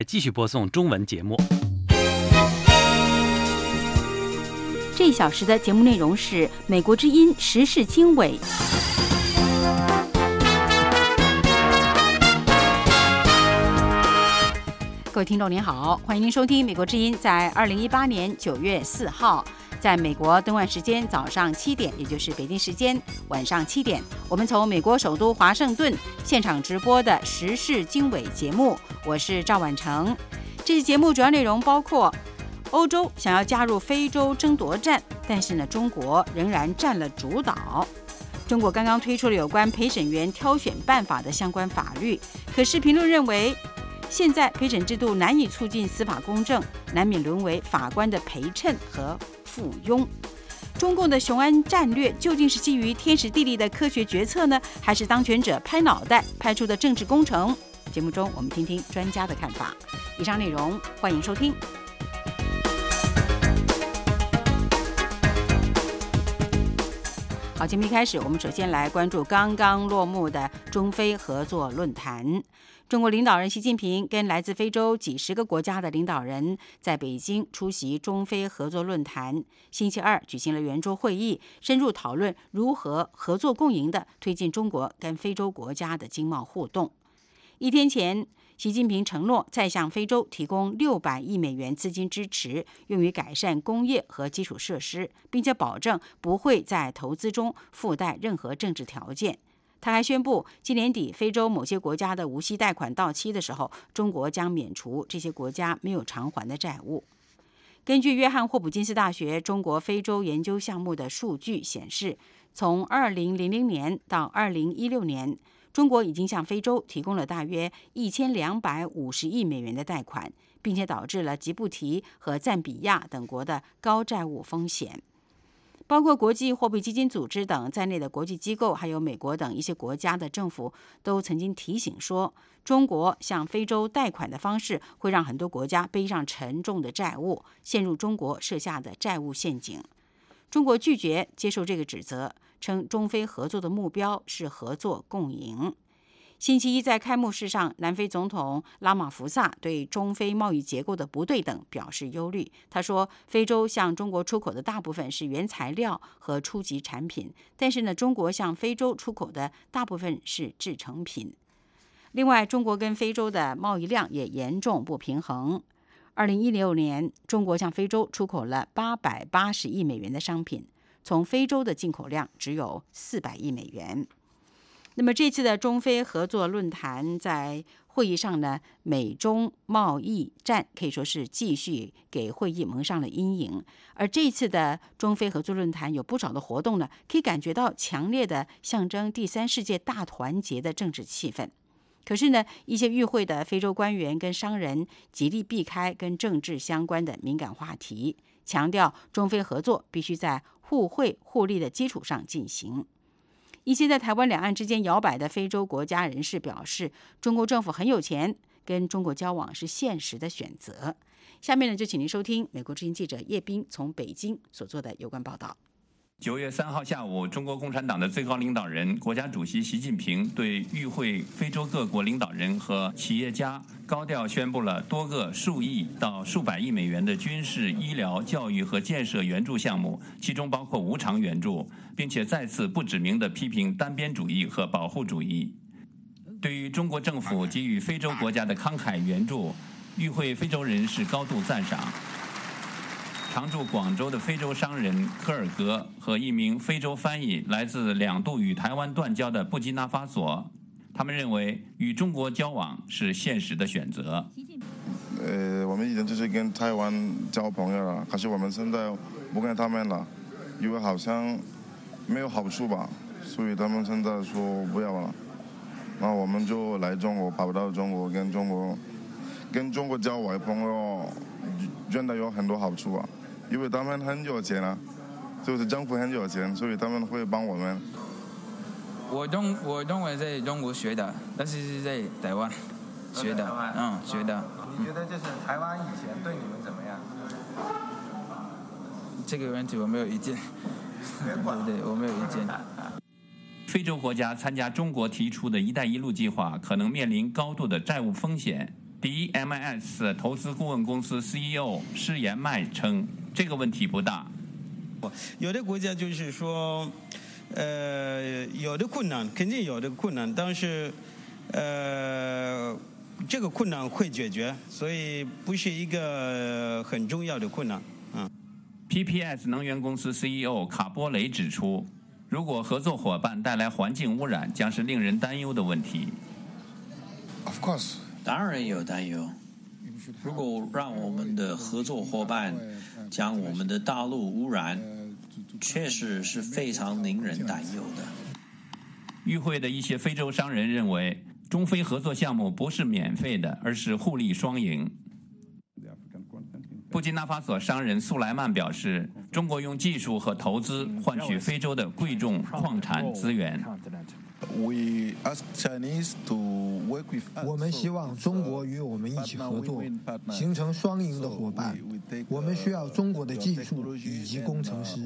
继续播送中文节目。 这一小时的节目内容是美国之音时事经纬。各位听众您好，欢迎您收听美国之音在2018年9月4号在美国登岸时间早上7点，也就是北京时间晚上7点，我们从美国首都华盛顿现场直播的时事经纬节目，我是赵婉成。这期节目主要内容包括欧洲想要加入非洲争夺战，但是呢，中国仍然占了主导。中国刚刚推出了有关陪审员挑选办法的相关法律，可是评论认为，现在陪审制度难以促进司法公正，难免沦为法官的陪衬和附庸。中共的雄安战略究竟是基于天时地利的科学决策呢，还是当权者拍脑袋拍出的政治工程？节目中我们听听专家的看法。以上内容欢迎收听。好，节目一开始，我们首先来关注刚刚落幕的中非合作论坛。中国领导人习近平跟来自非洲几十个国家的领导人在北京出席中非合作论坛，星期二举行了圆桌会议，深入讨论如何合作共赢地推进中国跟非洲国家的经贸互动。一天前，习近平承诺再向非洲提供600亿美元资金支持，用于改善工业和基础设施，并且保证不会在投资中附带任何政治条件。他还宣布，今年底非洲某些国家的无息贷款到期的时候，中国将免除这些国家没有偿还的债务。根据约翰霍普金斯大学中国非洲研究项目的数据显示，从2000年到2016年，中国已经向非洲提供了大约1250亿美元的贷款，并且导致了吉布提和赞比亚等国的高债务风险。包括国际货币基金组织等在内的国际机构，还有美国等一些国家的政府，都曾经提醒说，中国向非洲贷款的方式会让很多国家背上沉重的债务，陷入中国设下的债务陷阱。中国拒绝接受这个指责，称中非合作的目标是合作共赢。星期一在开幕式上，南非总统拉马福萨对中非贸易结构的不对等表示忧虑。他说，非洲向中国出口的大部分是原材料和初级产品，但是呢，中国向非洲出口的大部分是制成品。另外，中国跟非洲的贸易量也严重不平衡。2016年，中国向非洲出口了880亿美元的商品，从非洲的进口量只有400亿美元。那么这次的中非合作论坛在会议上呢，美中贸易战可以说是继续给会议蒙上了阴影。而这次的中非合作论坛有不少的活动呢，可以感觉到强烈的象征第三世界大团结的政治气氛。可是呢，一些与会的非洲官员跟商人极力避开跟政治相关的敏感话题，强调中非合作必须在互惠互利的基础上进行。一些在台湾两岸之间摇摆的非洲国家人士表示，中国政府很有钱，跟中国交往是现实的选择。下面呢，就请您收听美国之音记者叶斌从北京所做的有关报道。 9月3号下午，中国共产党的最高领导人、国家主席习近平对与会非洲各国领导人和企业家高调宣布了多个数亿到数百亿美元的军事、医疗、教育和建设援助项目，其中包括无偿援助，并且再次不指名地批评单边主义和保护主义。对于中国政府给予非洲国家的慷慨援助，与会非洲人士高度赞赏。常驻广州的非洲商人科尔格和一名非洲翻译来自2度与台湾断交的布基纳法索，他们认为与中国交往是现实的选择。 我们以前就是跟台湾交朋友了，可是我们现在不跟他们了，因为好像没有好处吧，所以他们现在说不要了。那我们就来中国，跑到中国，跟中国交往朋友，真的有很多好处啊。因为他们很有钱啊，就是政府很有钱，所以他们会帮我们。 我中文在中国学的，但是是在台湾学的，学的。 你觉得就是台湾以前对你们怎么样？ 这个问题我没有意见，对，我没有意见。 非洲国家参加中国提出的一带一路计划，可能面临高度的债务风险。 DMS 投资顾问公司 CEO 施延迈称，这个问题不大。 有的国家就是说，有的困难，肯定有的困难，但是，这个困难会解决，所以不是一个很重要的困难。 PPS 能源公司 CEO 卡波雷指出，如果合作伙伴带来环境污染，将是令人担忧的问题。 Of course， 当然有担忧。如果让我们的合作伙伴将我们的大陆污染，确实是非常令人担忧的。 与会的一些非洲商人认为，中非合作项目不是免费的，而是互利双赢。布基纳法索商人苏莱曼表示，中国用技术和投资换取非洲的贵重矿产资源。 我们希望中国与我们一起合作，形成双赢的伙伴。我们需要中国的技术以及工程师。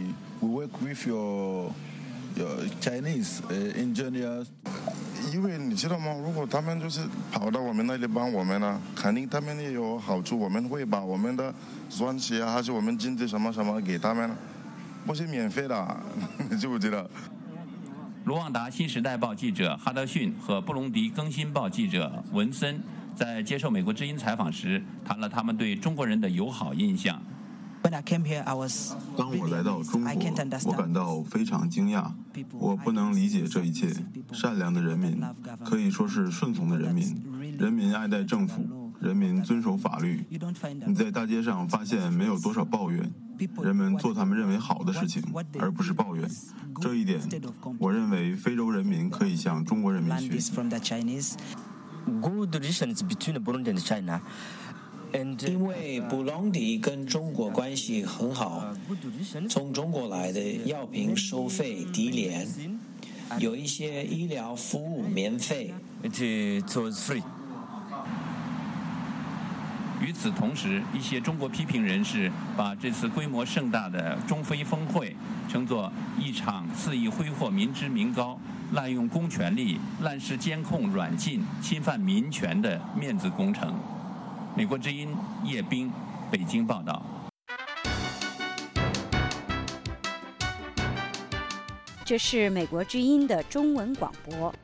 因为你知道吗？如果他们就是跑到我们那里帮我们呢，肯定他们也有好处。我们会把我们的钻石啊，还是我们经济什么什么给他们，不是免费的，你知不知道？ 卢旺达新时代报记者哈德逊和布隆迪更新报记者文森在接受美国之音采访时，谈了他们对中国人的友好印象。 当我来到中国，我感到非常惊讶。我不能理解这一切。善良的人民，可以说是顺从的人民，人民爱戴政府，人民遵守法律。你在大街上发现没有多少抱怨，人们做他们认为好的事情，而不是抱怨。这一点，我认为非洲人民可以向中国人民学习。 因为布隆迪跟中国关系很好，从中国来的药品收费低廉，有一些医疗服务免费。 与此同时，一些中国批评人士把这次规模盛大的中非峰会称作一场肆意挥霍民脂民膏、滥用公权力、滥施监控软禁、侵犯民权的面子工程。美国之音叶冰，北京报道。 这是美国之音的中文广播。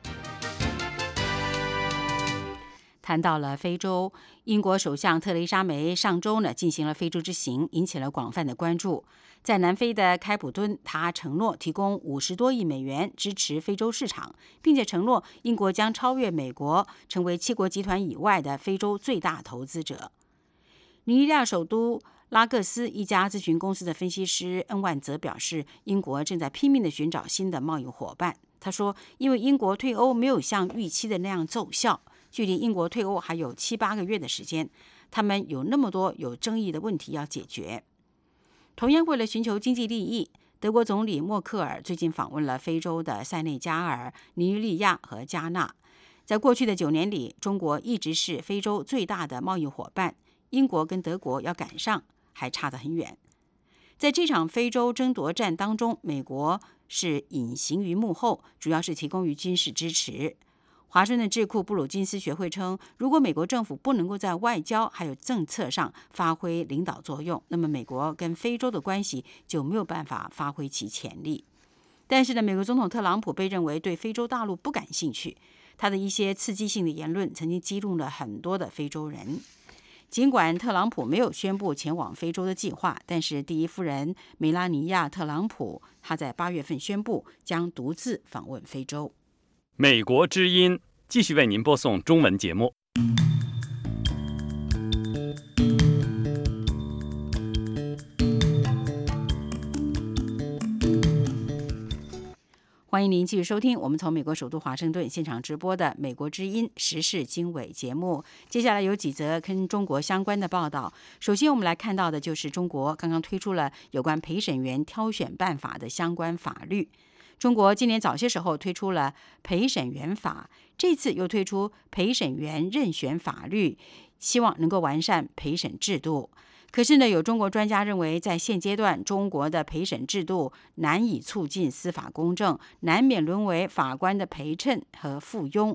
谈到了非洲，英国首相特蕾莎梅上周进行了非洲之行，引起了广泛的关注。在南非的开普敦，他承诺提供50多亿美元支持非洲市场，并且承诺英国将超越美国，成为7国集团以外的非洲最大投资者。尼日利亚首都拉各斯一家咨询公司的分析师恩万则表示，英国正在拼命地寻找新的贸易伙伴。他说，因为英国退欧没有像预期的那样奏效，距离英国退欧还有7、8个月的时间，他们有那么多有争议的问题要解决。同样为了寻求经济利益，德国总理默克尔最近访问了非洲的塞内加尔、尼日利亚和加纳。在过去的9年里，中国一直是非洲最大的贸易伙伴，英国跟德国要赶上还差得很远。在这场非洲争夺战当中，美国是隐形于幕后，主要是提供于军事支持。华盛顿智库布鲁金斯学会称，如果美国政府不能够在外交还有政策上发挥领导作用，那么美国跟非洲的关系就没有办法发挥其潜力。但是呢，美国总统特朗普被认为对非洲大陆不感兴趣，他的一些刺激性的言论曾经激怒了很多的非洲人。尽管特朗普没有宣布前往非洲的计划，但是第一夫人梅拉尼亚·特朗普她在8月份宣布将独自访问非洲。 美国之音继续为您播送中文节目。 欢迎您继续收听我们从美国首都华盛顿现场直播的美国之音时事经纬节目。接下来有几则跟中国相关的报道。首先我们来看到的就是中国刚刚推出了有关陪审员挑选办法的相关法律。中国今年早些时候推出了陪审员法，这次又推出陪审员任选法律，希望能够完善陪审制度。可是呢，有中国专家认为，在现阶段中国的陪审制度难以促进司法公正，难免沦为法官的陪衬和附庸。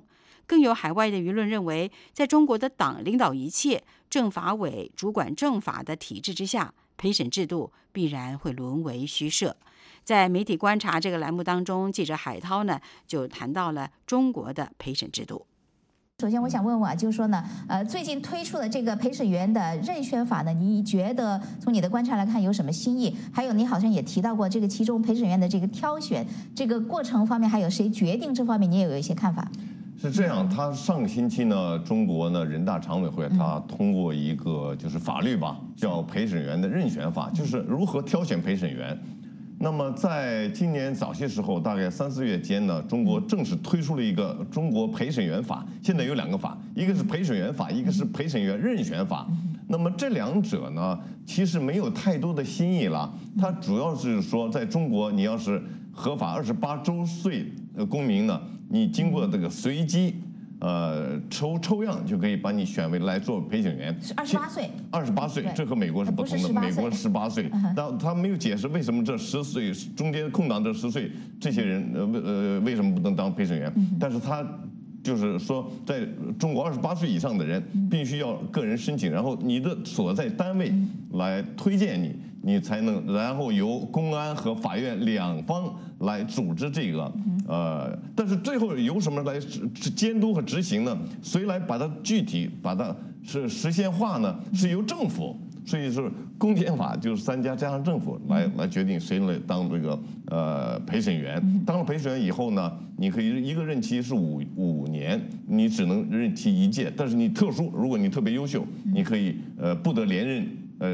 更有海外的舆论认为，在中国的党领导一切、政法委主管政法的体制之下，陪审制度必然会沦为虚设。在媒体观察这个栏目当中，记者海涛呢就谈到了中国的陪审制度。 首先，我想问问啊，就是说呢，最近推出的这个陪审员的任选法呢，你觉得从你的观察来看有什么新意？还有，你好像也提到过这个其中陪审员的这个挑选这个过程方面，还有谁决定这方面，你也有一些看法？ 是这样，他上个星期呢，中国呢人大常委会他通过一个就是法律吧，叫陪审员的任选法，就是如何挑选陪审员。那么在今年早些时候，大概3、4月间呢，中国正式推出了一个中国陪审员法。现在有2个法，一个是陪审员法，一个是陪审员任选法。那么这2者呢，其实没有太多的新意了。它主要是说，在中国，你要是合法28周岁公民呢，你经过这个随机抽样就可以把你选为来做陪审员。 28岁 ，28岁，这和美国是不同的。美国18岁，但他没有解释为什么这10岁中间空档这10岁这些人为什么不能当陪审员？但是他就是说，在中国28岁以上的人必须要个人申请，然后你的所在单位来推荐你，你才能，然后由公安和法院2方来组织这个，但是最后由什么来监督和执行呢？谁来把它具体把它是实现化呢？是由政府。所以是公检法就是3家加上政府来决定谁来当这个陪审员。当了陪审员以后呢，你可以一个任期是5年，你只能任期1届，但是你特殊，如果你特别优秀，你可以不得连任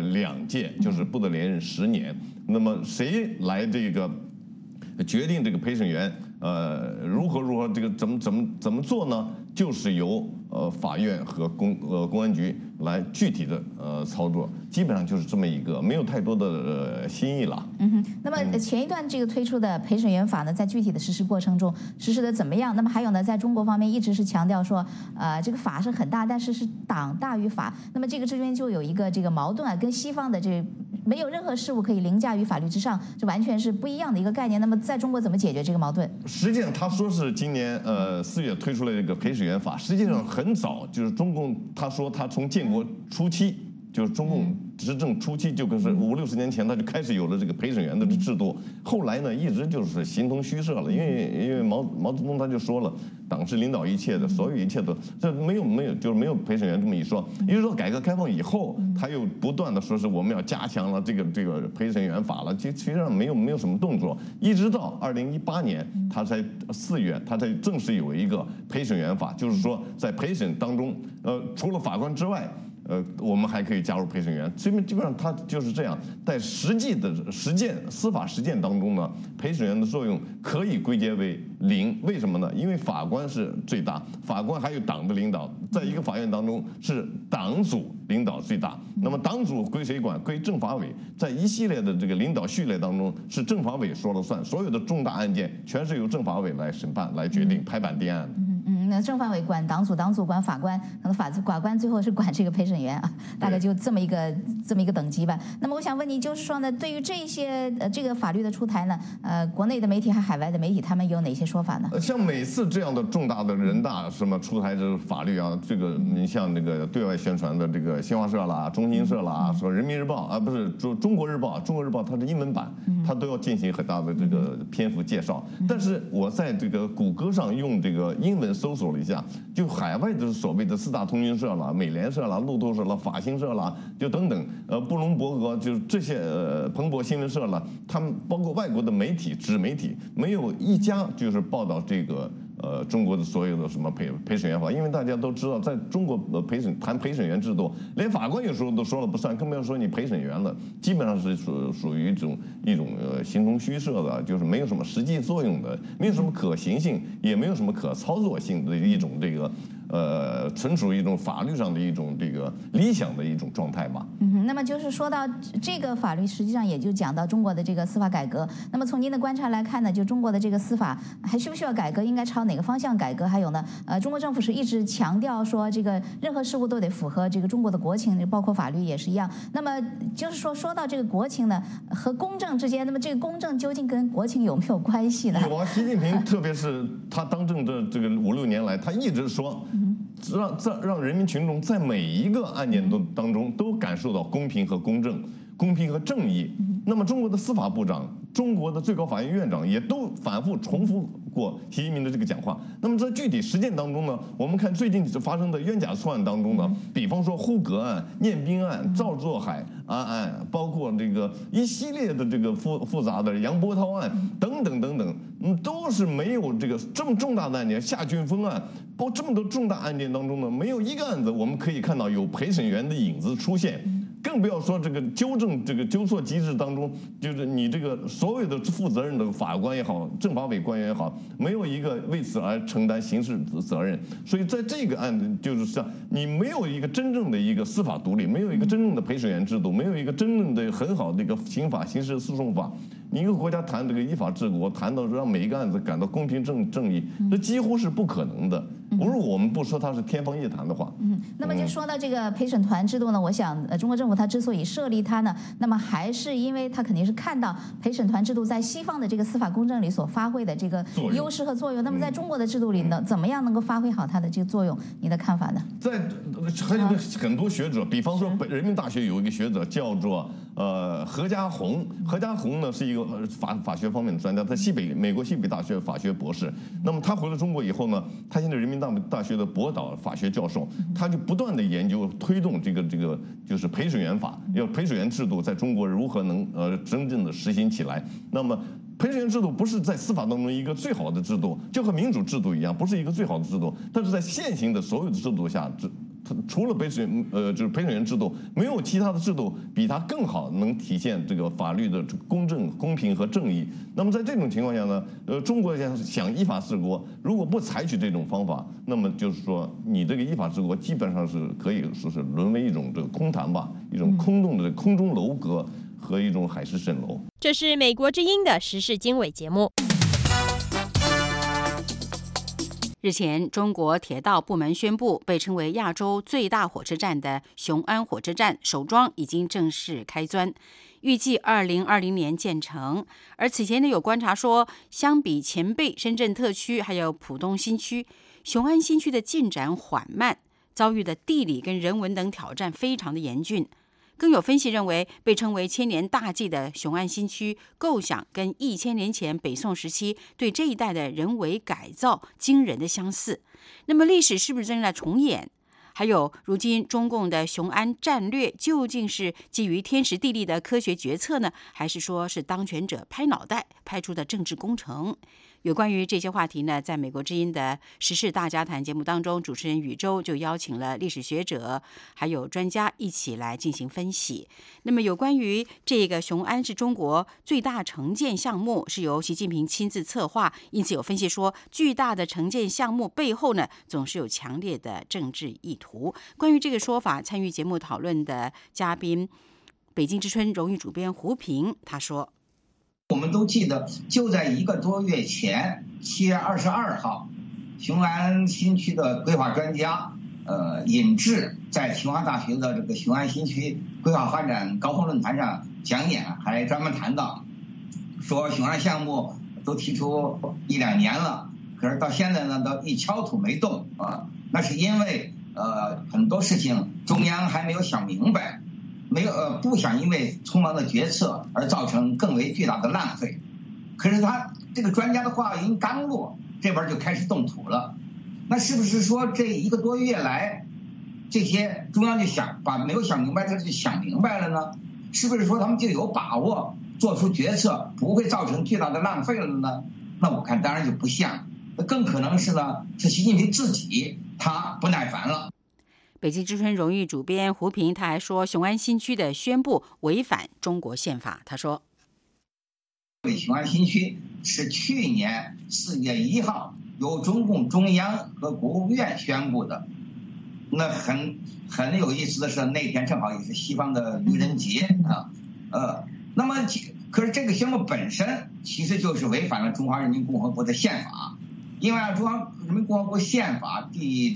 2届，就是不得连任10年。那么谁来这个决定这个陪审员如何这个怎么做呢？就是由法院和公安局来具体的操作，基本上就是这么一个，没有太多的新意了。 那么前一段这个推出的陪审员法呢，在具体的实施过程中实施的怎么样？那么还有呢，在中国方面一直是强调说，这个法是很大，但是是党大于法。那么这个之间就有一个这个矛盾啊，跟西方的这没有任何事物可以凌驾于法律之上，这完全是不一样的一个概念。那么在中国怎么解决这个矛盾？ 实际上他说是今年4月推出了这个陪审员法，实际上很早，就是中共他说他从建国初期，就是中共执政初期，就可是50、60年前他就开始有了这个陪审员的制度。后来呢，一直就是形同虚设了，因为毛泽东他就说了，党是领导一切的，所有一切都这没有就是没有陪审员这么一说。一直到改革开放以后，他又不断的说是我们要加强了这个陪审员法了，其实上没有什么动作，一直到2018年，他才4月他才正式有一个陪审员法，就是说在陪审当中，除了法官之外。我们还可以加入陪审员，基本上它就是这样。在实际的实践、司法实践当中呢，陪审员的作用可以归结为0。为什么呢？因为法官是最大，法官还有党的领导，在一个法院当中是党组领导最大。那么党组归谁管？归政法委。在一系列的这个领导序列当中，是政法委说了算，所有的重大案件全是由政法委来审判、来决定、拍板定案。 那政法委管党组，党组管法官，可能法官最后是管这个陪审员啊，大概就这么一个等级吧。那么我想问你，就是说呢，对于这些这个法律的出台呢，国内的媒体和海外的媒体他们有哪些说法呢？ 像每次这样的重大的人大什么出台这法律啊，这个你像那个对外宣传的这个新华社啦、中新社啦、说人民日报啊，不是中国日报，中国日报它是英文版，它都要进行很大的这个篇幅介绍。但是我在这个谷歌上用这个英文搜索了一下，就海外的所谓的4大通讯社啦、美联社啦、路透社啦、法新社啦，就等等，布隆伯格就是这些彭博新闻社啦，他们包括外国的媒体、纸媒体，没有一家就是报道这个中国的所有的什么陪审员法，因为大家都知道，在中国谈陪审员制度，连法官有时候都说了不算，更不要说你陪审员了，基本上是属于一种形同虚设的，就是没有什么实际作用的，没有什么可行性，也没有什么可操作性的一种这个纯属一种法律上的一种这个理想的一种状态吧。 那么就是说到这个法律，实际上也就讲到中国的这个司法改革。那么从您的观察来看呢，就中国的这个司法还需不需要改革？应该朝哪个方向改革？还有呢，中国政府是一直强调说，这个任何事务都得符合这个中国的国情，包括法律也是一样。那么就是说到这个国情呢和公正之间，那么这个公正究竟跟国情有没有关系呢？ 有啊，习近平特别是他当政的这个5、6年来，他一直说，让人民群众在每一个案件当中都感受到公平和公正、公平和正义。那么中国的司法部长、中国的最高法院院长也都反复重复过习近平的这个讲话。那么在具体实践当中呢，我们看最近发生的冤假错案当中呢，比方说呼格案、念宾案、赵作海案，包括这个一系列的这个复杂的杨波涛案等等等等，都是没有这个这么重大的案件，夏俊峰案，包括这么多重大案件当中呢，没有一个案子我们可以看到有陪审员的影子出现。更不要说这个纠错机制当中，就是你这个所有的负责任的法官也好，政法委官员也好，没有一个为此而承担刑事责任。所以在这个案子就是像你没有一个真正的一个司法独立，没有一个真正的陪审员制度，没有一个真正的很好的一个刑法、刑事诉讼法。你一个国家谈这个依法治国，谈到让每一个案子感到公平正义，这几乎是不可能的。如果我们不说它是天方夜谭的话， 那么就说到这个陪审团制度呢，我想中国政府它之所以设立它呢，那么还是因为它肯定是看到陪审团制度在西方的这个司法公正里所发挥的这个优势和作用。那么在中国的制度里呢，怎么样能够发挥好它的这个作用？你的看法呢？ 在很多学者，比方说人民大学有一个学者叫做何家宏，何家宏呢是一个法学方面的专家，在美国西北大学法学博士。那么他回了中国以后呢，他现在人民大学的博导法学教授，他就不断的研究推动这个就是陪审员法，要陪审员制度在中国如何能真正的实行起来。那么陪审员制度不是在司法当中一个最好的制度，就和民主制度一样，不是一个最好的制度，但是在现行的所有的制度下，除了就是陪审员制度，没有其他的制度比它更好能体现这个法律的公正、公平和正义。那么在这种情况下呢，中国想依法治国，如果不采取这种方法，那么就是说你这个依法治国基本上是可以说是沦为一种这个空谈吧，一种空洞的空中楼阁和一种海市蜃楼。 这是美国之音的时事经纬节目。 日前，中国铁道部门宣布，被称为亚洲最大火车站的雄安火车站首桩已经正式开钻，预计2020年建成。而此前呢，有观察说，相比前辈深圳特区还有浦东新区，雄安新区的进展缓慢，遭遇的地理跟人文等挑战非常的严峻。更有分析认为，被称为千年大计的雄安新区构想跟1000年前北宋时期对这一带的人为改造惊人的相似。那么历史是不是正在重演？还有如今中共的雄安战略究竟是基于天时地利的科学决策呢，还是说是当权者拍脑袋拍出的政治工程？有关于这些话题呢，在美国之音的时事大家谈节目当中，主持人宇宙就邀请了历史学者还有专家一起来进行分析。那么有关于这个雄安是中国最大城建项目，是由习近平亲自策划，因此有分析说，巨大的城建项目背后呢，总是有强烈的政治意图。关于这个说法，参与节目讨论的嘉宾，北京之春荣誉主编胡平他说， 我们都记得，就在1个多月前，7月22号，雄安新区的规划专家尹志在清华大学的这个雄安新区规划发展高峰论坛上讲演，还专门谈到，说雄安项目都提出1、2年了，可是到现在呢，都一锹土没动啊。那是因为很多事情中央还没有想明白。不想因为匆忙的决策而造成更为巨大的浪费。可是他这个专家的话音刚落，这边就开始动土了。那是不是说这1个多月来，这些中央就没有想明白，他就想明白了呢？是不是说他们就有把握做出决策，不会造成巨大的浪费了呢？那我看当然就不像，那更可能是呢，是习近平自己他不耐烦了。 北京之春荣誉主编胡平他还说，雄安新区的宣布违反中国宪法。他说， 雄安新区是去年4月1号由中共中央和国务院宣布的， 那很有意思的是，那天正好也是西方的愚人节啊，那么可是这个项目本身其实就是违反了中华人民共和国的宪法，因为中华人民共和国宪法第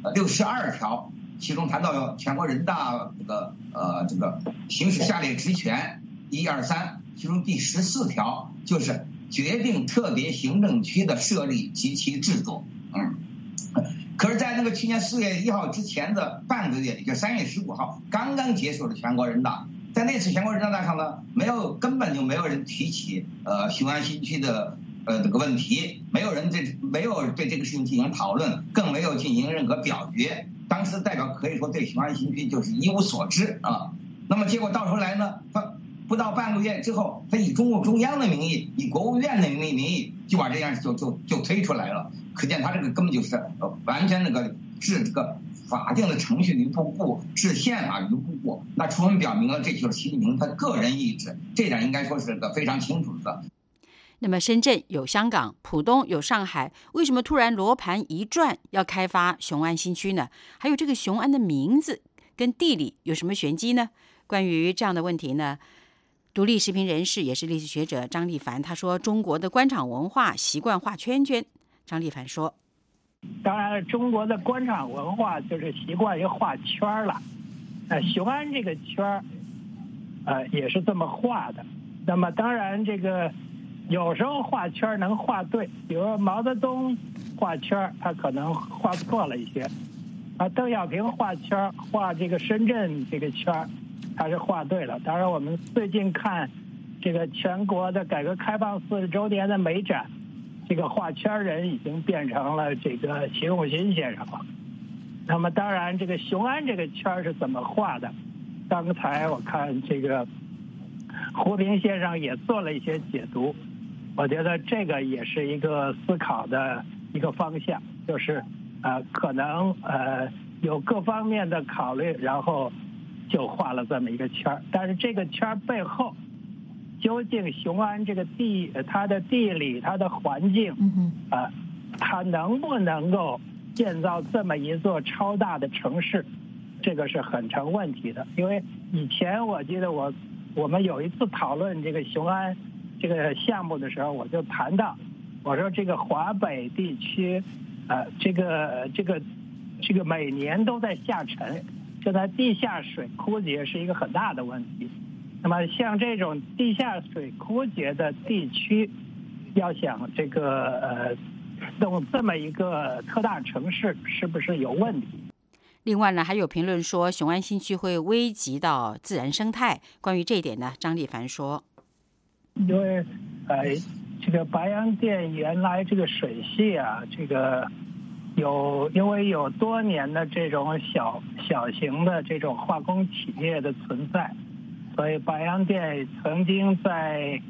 62条，其中谈到全国人大这个行使下列职权1、2、3，其中第14条就是决定特别行政区的设立及其制度。可是，在那个去年4月1号之前的半个月里，就3月15号刚刚结束了全国人大，在那次全国人大上呢，根本就没有人提起雄安新区的这个问题，没有对这个事情进行讨论，更没有进行任何表决。当时代表可以说对雄安新区就是一无所知啊。那么结果到头来呢，他不到半个月之后，他以中共中央的名义，以国务院的名义，就把这样就推出来了。可见他这个根本就是完全置这个法定的程序于不顾，置宪法于不顾，那充分表明了这就是习近平他个人意志，这点应该说是个非常清楚的。 那么深圳有香港，浦东有上海，为什么突然罗盘一转要开发雄安新区呢？还有这个雄安的名字跟地理有什么玄机呢？关于这样的问题呢，独立时评人士也是历史学者张立凡他说，中国的官场文化习惯画圈圈。张立凡说， 当然中国的官场文化就是习惯于画圈了，雄安这个圈也是这么画的。那么当然这个有时候画圈能画对，比如说毛泽东画圈他可能画错了一些，邓小平画圈画这个深圳这个圈他是画对了。当然我们最近看这个全国的改革开放40周年的美展，这个画圈人已经变成了这个习仲勋先生了。那么当然这个雄安这个圈是怎么画的，刚才我看这个胡平先生也做了一些解读，我觉得这个也是一个思考的一个方向，就是可能有各方面的考虑，然后就画了这么一个圈。但是这个圈背后究竟雄安这个它的地理它的环境它能不能够建造这么一座超大的城市，这个是很成问题的。因为以前我记得我们有一次讨论这个雄安这个项目的时候，我就谈到，我说这个华北地区这个每年都在下沉，现在地下水枯竭是一个很大的问题。那么像这种地下水枯竭的地区，要想这个弄这么一个特大城市，是不是有问题？ 另外呢，还有评论说雄安新区会危及到自然生态。关于这一点呢，张立凡说， 因为这个白洋淀原来这个水系这个因为有多年的这种小型的这种化工企业的存在，所以白洋淀曾经在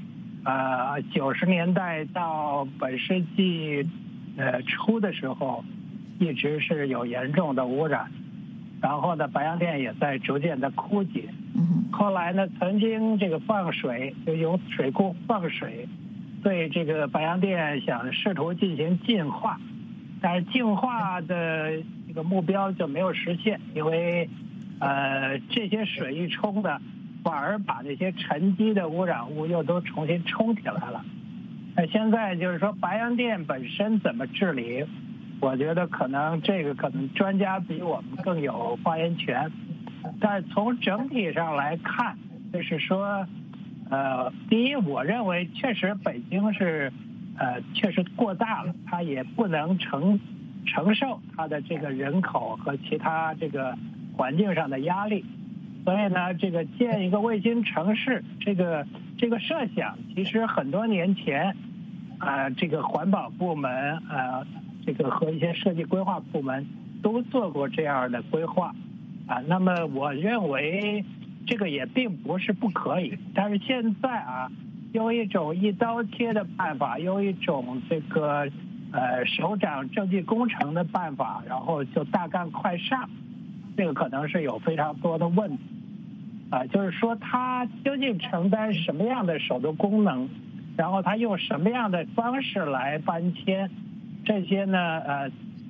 90年代到本世纪初的时候，一直是有严重的污染。然后呢，白洋淀也在逐渐的枯竭。后来呢，曾经这个放水，就用水库放水，对这个白洋淀想试图进行净化，但是净化的这个目标就没有实现，因为这些水一冲呢，反而把这些沉积的污染物又都重新冲起来了。现在就是说白洋淀本身怎么治理，我觉得可能专家比我们更有发言权。但是从整体上来看，就是说第一，我认为确实北京是确实过大了，它也不能承受它的这个人口和其他这个环境上的压力。所以呢，这个建一个卫星城市，这个设想其实很多年前这个环保部门这个和一些设计规划部门都做过这样的规划那么我认为这个也并不是不可以，但是现在用一种一刀切的办法，用一种这个首长政绩工程的办法，然后就大干快上，这个可能是有非常多的问题就是说它究竟承担什么样的首都功能，然后它用什么样的方式来搬迁，这些呢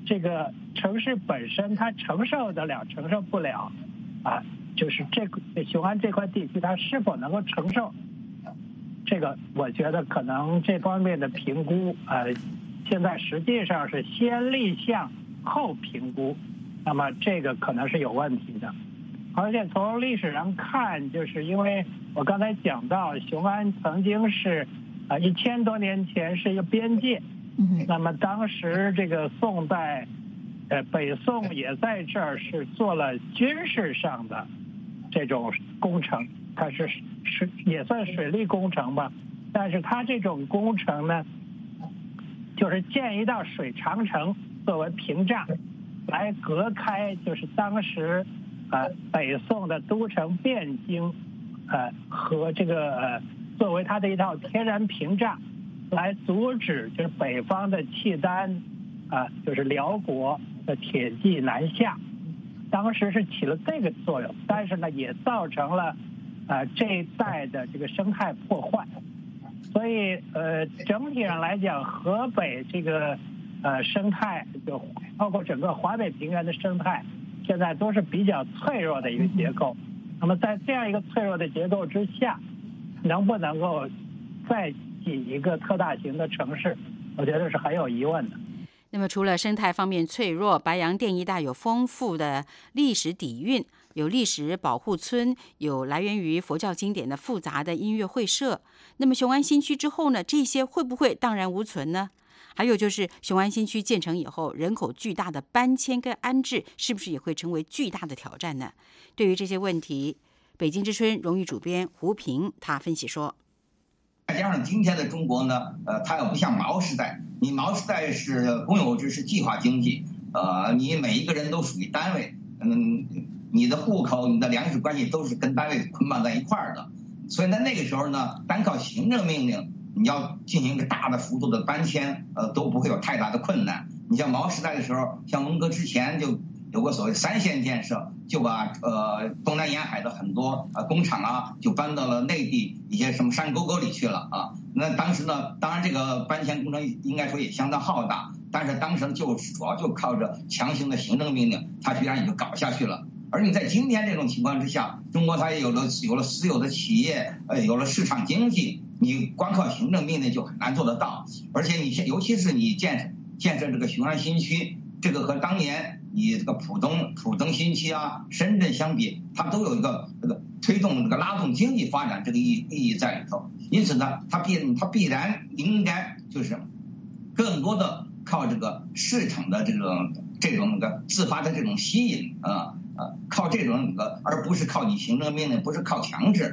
这个城市本身它承受得了，承受不了，就是雄安这块地区它是否能够承受，这个我觉得可能这方面的评估，现在实际上是先立项后评估，那么这个可能是有问题的。而且从历史上看，就是因为我刚才讲到雄安曾经是1000多年前是一个边界，那么当时这个宋代北宋也在这儿是做了军事上的这种工程，它是也算水利工程吧，但是它这种工程呢，就是建一道水长城作为屏障，来隔开就是当时北宋的都城汴京和这个作为它的一套天然屏障，来阻止就是北方的契丹就是辽国的铁骑南下，当时是起了这个作用，但是呢也造成了这一带的这个生态破坏，所以整体上来讲，河北这个生态就包括整个华北平原的生态，现在都是比较脆弱的一个结构。那么在这样一个脆弱的结构之下，能不能够再起一个特大型的城市，我觉得是很有疑问的。 那么除了生态方面脆弱，白洋淀一带有丰富的历史底蕴，有历史保护村，有来源于佛教经典的复杂的音乐会社。那么雄安新区之后呢，这些会不会荡然无存呢？还有就是雄安新区建成以后，人口巨大的搬迁跟安置是不是也会成为巨大的挑战呢？对于这些问题，北京之春荣誉主编胡平他分析说， 再加上今天的中国呢，它又不像毛时代，你毛时代是公有制，是计划经济，你每一个人都属于单位，你的户口、你的粮食关系都是跟单位捆绑在一块儿的，所以在那个时候呢，单靠行政命令，你要进行一个大的幅度的搬迁，都不会有太大的困难。你像毛时代的时候，像文革之前就有个所谓3线建设，就把东南沿海的很多工厂就搬到了内地一些什么山沟沟里去了啊。那当时呢，当然这个搬迁工程应该说也相当浩大，但是当时就是主要就靠着强行的行政命令，它居然也就搞下去了。而你在今天这种情况之下，中国它也有了私有的企业，有了市场经济，你光靠行政命令就很难做得到。而且尤其是你建设这个雄安新区，这个和当年你这个浦东新区深圳相比，它都有一个这个推动这个拉动经济发展这个意义在里头。因此呢，它必然应该就是更多的靠这个市场的这种自发的这种吸引靠这种而不是靠你行政命令，不是靠强制。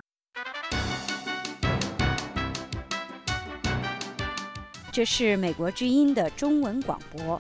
这是美国之音的中文广播。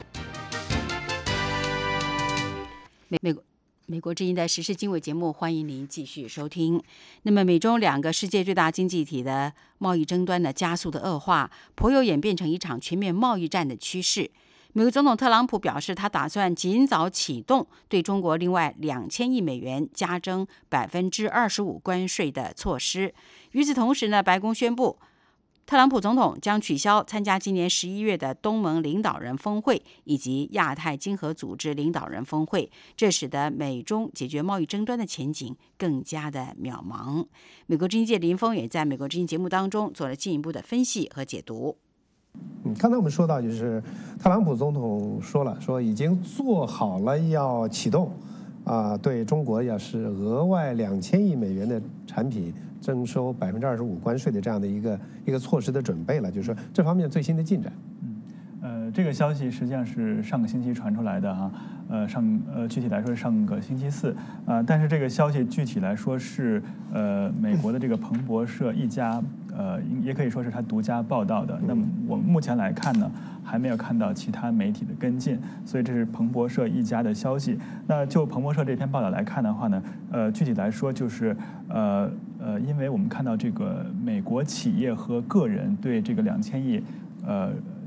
美国之音的时事经纬节目，欢迎您继续收听。那么，美中2个世界最大经济体的贸易争端的加速的恶化，颇有演变成一场全面贸易战的趋势。美国总统特朗普表示，他打算尽早启动对中国另外2000亿美元加征25%关税的措施。与此同时呢，白宫宣布，特朗普总统将取消参加今年11月的东盟领导人峰会以及亚太经合组织领导人峰会，这使得美中解决贸易争端的前景更加的渺茫。美国之音记者林峰也在美国之音节目当中做了进一步的分析和解读。 刚才我们说到，就是特朗普总统说已经做好了要启动对中国要是额外2000亿美元的产品征收25%关税的这样的一个措施的准备了，就是说这方面最新的进展。 这个消息实际上是上个星期传出来的具体来说是上个星期四但是这个消息具体来说是美国的这个彭博社一家也可以说是他独家报道的。那么我们目前来看呢，还没有看到其他媒体的跟进，所以这是彭博社一家的消息。那就彭博社这篇报道来看的话呢，具体来说就是因为我们看到这个美国企业和个人对这个2000亿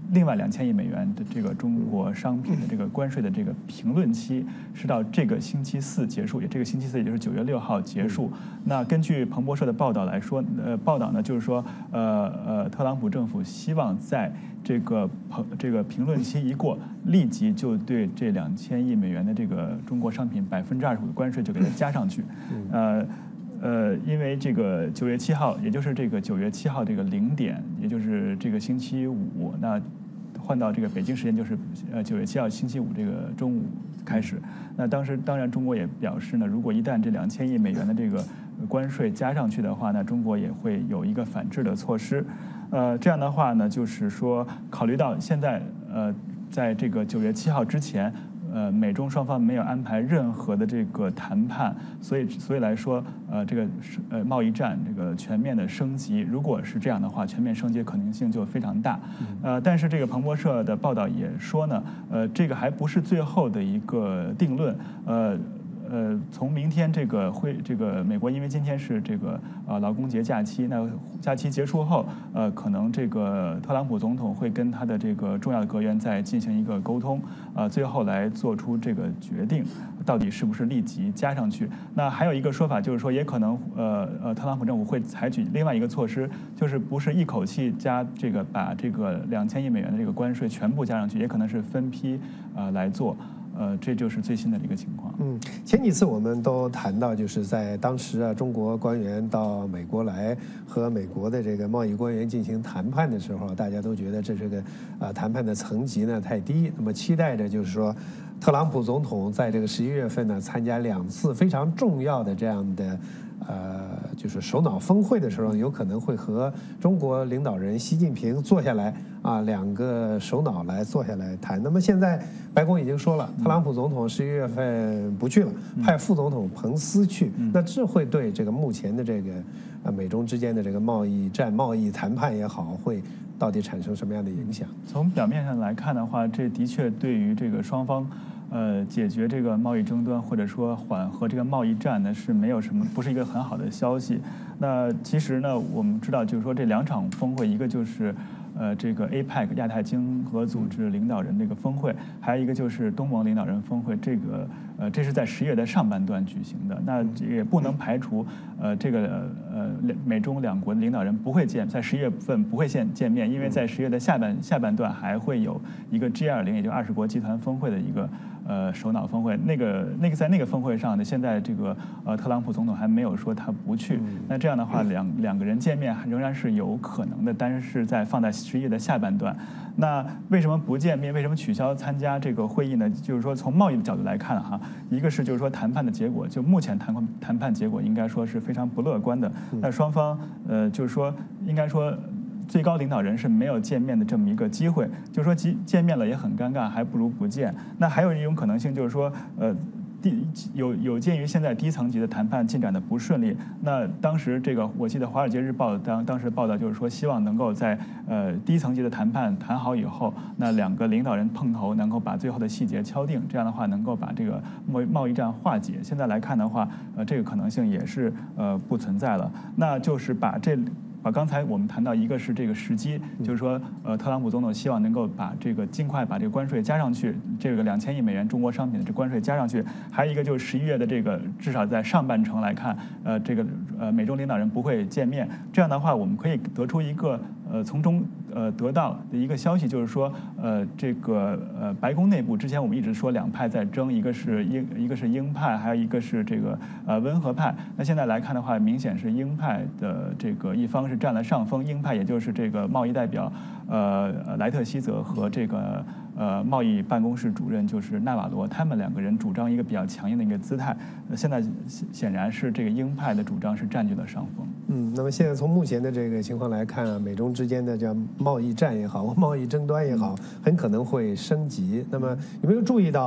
另外2000亿美元的这个中国商品的这个关税的这个评论期是到这个星期四结束，这个星期四也就是9月6号结束。那根据彭博社的报道来说，报道呢就是说，特朗普政府希望在这个评论期一过，立即就对这2000亿美元的这个中国商品25%的关税就给它加上去。因为这个9月7号，也就是这个9月7号这个0点，也就是这个星期五，那换到这个北京时间就是9月7号星期五这个中午开始。那当然中国也表示呢，如果一旦这2000亿美元的这个关税加上去的话，那中国也会有一个反制的措施。这样的话呢，就是说考虑到现在在这个9月7号之前。美中双方没有安排任何的这个谈判，所以来说，这个贸易战这个全面的升级，如果是这样的话，全面升级的可能性就非常大。但是这个彭博社的报道也说呢，这个还不是最后的一个定论。从明天这个美国因为今天是这个劳工节假期，那假期结束后，可能这个特朗普总统会跟他的这个重要的阁员再进行一个沟通，最后来做出这个决定，到底是不是立即加上去。那还有一个说法就是说，也可能特朗普政府会采取另外一个措施，就是不是一口气把这个2000亿美元的这个关税全部加上去，也可能是分批来做。这就是最新的一个情况。 前几次我们都谈到，就是在当时中国官员到美国来和美国的这个贸易官员进行谈判的时候，大家都觉得这个谈判的层级呢太低，那么期待着就是说，特朗普总统在这个11月份呢参加2次非常重要的这样的。就是首脑峰会的时候，有可能会和中国领导人习近平坐下来2个首脑来坐下来谈。那么现在白宫已经说了，特朗普总统11月份不去了，派副总统彭斯去。那这会对这个目前的这个美中之间的这个贸易战、贸易谈判也好，会到底产生什么样的影响？ 从表面上来看的话，这的确对于这个双方。解决这个贸易争端或者说缓和这个贸易战呢，是没有什么，不是一个很好的消息。那其实呢，我们知道就是说这2场峰会，一个就是这个 APEC 亚太经合组织领导人这个峰会，还有一个就是东盟领导人峰会。这是在10月的上半段举行的。那也不能排除美中2国的领导人不会在11月份不会见面，因为在10月的下半段还会有一个 G20， 也就20国集团峰会的一个首脑峰会。在那个峰会上呢，现在这个特朗普总统还没有说他不去。那这样的话，两个人见面仍然是有可能的，但是放在11月的下半段。那为什么不见面？为什么取消参加这个会议呢？就是说从贸易的角度来看一个是就是说谈判的结果，就目前谈判结果应该说是非常不乐观的。那双方就是说应该说最高领导人是没有见面的这么一个机会，就是说见面了也很尴尬，还不如不见。那还有一种可能性就是说有鉴于现在低层级的谈判进展的不顺利，那当时我记得《华尔街日报》当时报道就是说，希望能够在低层级的谈判谈好以后，那2个领导人碰头，能够把最后的细节敲定，这样的话能够把这个贸易战化解。现在来看的话，这个可能性也是不存在了。那就是把刚才我们谈到，一个是这个时机，就是说特朗普总统希望能够尽快把这个关税加上去，这个2000亿美元中国商品的这关税加上去。还有一个就是11月的至少在上半程来看，美中领导人不会见面。这样的话，我们可以得出一个从中得到的一个消息，就是说白宫内部之前我们一直说2派在争，一个是鹰派，还有一个是温和派。那现在来看的话，明显是鹰派的一方是占了上风，鹰派也就是贸易代表莱特希泽和贸易办公室主任就是纳瓦罗，他们2个人主张一个比较强硬的一个姿态。现在显然是鹰派的主张是占据了上风。 那么现在从目前的这个情况来看美中之间的叫贸易战也好，贸易争端也好，很可能会升级。那么有没有注意到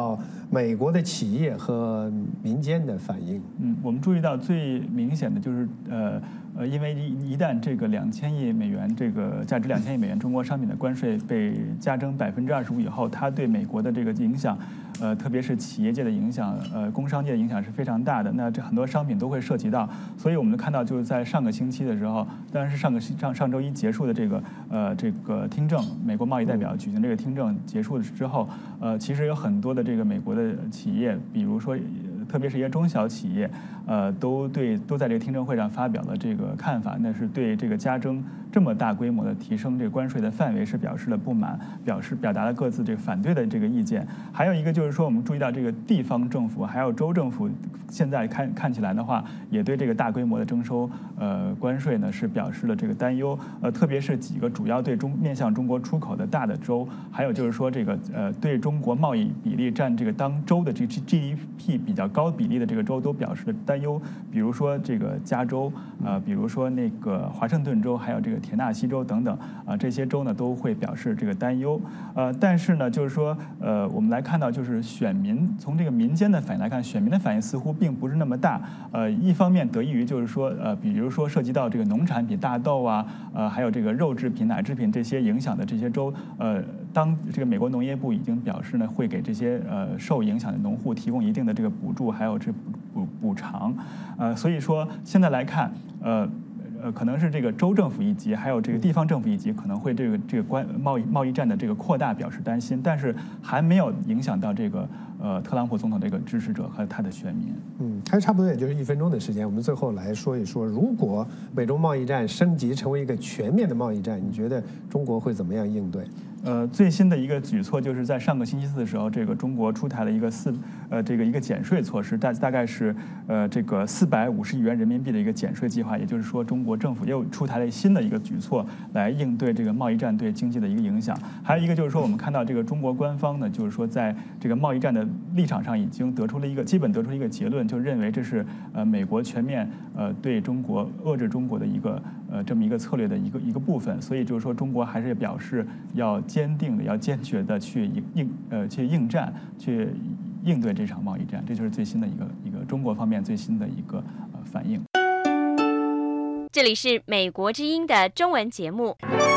美国的企业和民间的反应。 我们注意到最明显的就是因为一旦这个2000亿美元这个价值2000亿美元中国商品的关税被加征25%以后，它对美国的这个影响，特别是企业界的影响，工商界的影响是非常大的。那这很多商品都会涉及到，所以我们看到就是在上个星期的时候，当然是上周一结束的这个听证，美国贸易代表举行这个听证结束之后，其实有很多的这个美国的企业，比如说特别是一些中小企业，都在这个听证会上发表了这个看法，那是对这个加征这么大规模的提升这个关税的范围是表示了不满，表达了各自这个反对的这个意见。还有一个就是说，我们注意到这个地方政府还有州政府现在看起来的话，也对这个大规模的征收关税呢是表示了这个担忧。特别是几个主要面向中国出口的大的州，还有就是说这个对中国贸易比例占这个当州的这 GDP 比较高比例的这个州都表示了担忧。比如说这个加州，比如说那个华盛顿州，还有这个田纳西州等等这些州呢都会表示这个担忧。但是呢，就是说我们来看到，就是选民从这个民间的反应来看，选民的反应似乎并不是那么大。一方面得益于就是说比如说涉及到这个农产品、大豆啊，还有这个肉制品、奶制品这些影响的这些州，当这个美国农业部已经表示呢，会给这些受影响的农户提供一定的这个补助，还有这补偿。所以说现在来看，可能是这个州政府一级，还有这个地方政府一级，可能会这个贸易战的这个扩大表示担心，但是还没有影响到这个特朗普总统这个支持者和他的选民。 还差不多也就是1分钟的时间，我们最后来说一说，如果美中贸易战升级成为一个全面的贸易战，你觉得中国会怎么样应对？ 最新的一个举措就是在上个星期四的时候，这个中国出台了一个一个减税措施，大概是这个450亿元人民币的一个减税计划。也就是说，中国政府又出台了新的一个举措来应对这个贸易战对经济的一个影响。还有一个就是说，我们看到这个中国官方呢，就是说在这个贸易战的立场上已经基本得出了一个结论，就认为这是美国全面对中国遏制中国的一个这么一个策略的一个部分。所以就是说，中国还是表示要坚定的、要坚决的去应战，去应对这场贸易战。这就是最新的一个中国方面最新的一个反应。 这里是美国之音的中文节目。